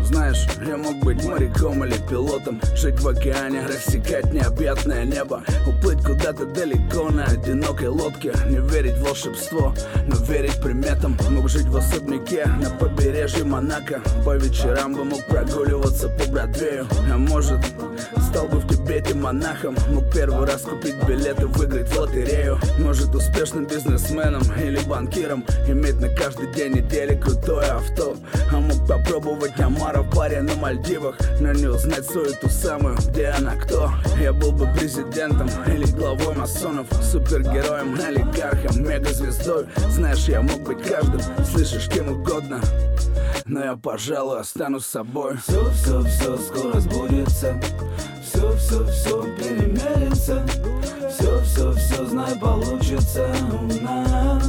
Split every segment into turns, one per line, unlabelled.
Знаешь, я мог быть моряком или пилотом, жить в океане, рассекать необъятное небо, уплыть куда-то далеко на одинокой лодке. Не верить в волшебство, но верить приметам. Мог жить в особняке на побережье Монако, по вечерам бы мог прогуливаться по Бродвею. А может, стал бы в Тибете монахом, мог первый раз купить билеты, выиграть в лотерею. Может, успешным бизнесменом или банкиром, иметь на каждый день недели крутое авто. А мог попробовать омара в баре на Мальдивах, но не узнать свою ту самую, где она кто. Я был бы президентом или главой масонов, супергероем, олигархом, мегазвездой. Знаешь, я мог быть каждым, слышишь, кем угодно, но я, пожалуй, останусь собой.
Все скоро сбудется, все перемелется, все знай, получится у нас.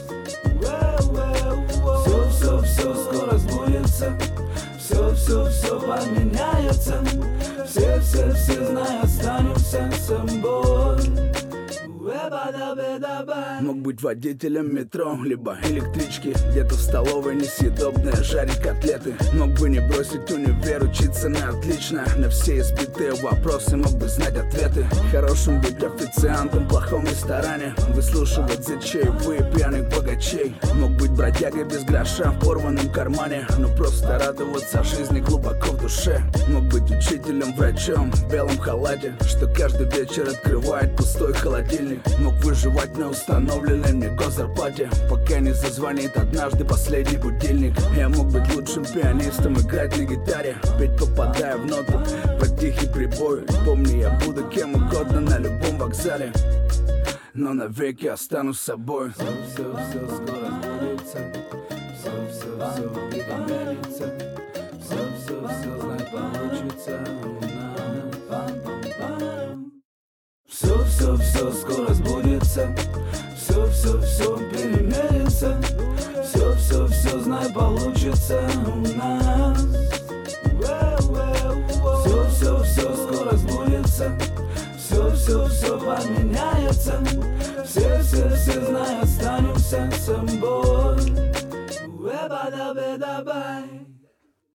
Все скоро сбудется, все поменяется, все знай, останемся собой.
Мог быть водителем метро, либо электрички, где-то в столовой несъедобные жарить котлеты. Мог бы не бросить универ, учиться на отлично, на все избитые вопросы мог бы знать ответы. Хорошим быть официантом в плохом ресторане, выслушивать за чаевые пьяных богачей. Мог быть бродягой без гроша в порванном кармане, но просто радоваться жизни глубоко в душе. Мог быть учителем, врачом в белом халате, что каждый вечер открывает пустой холодильник. Мог выживать на установленной мне госзарплате, пока не зазвонит однажды последний будильник. Я мог быть лучшим пианистом, играть на гитаре, петь попадая в ноту под тихий прибой. Помни, я буду кем угодно на любом вокзале, но навеки останусь собой.
Все скоро сбудется, все переменится, все знай, получится у нас. Все скоро сбудется, все переменится, все знай, получится у нас. Все скоро сбудется, все поменяется, все знай, останемся собой. Давай.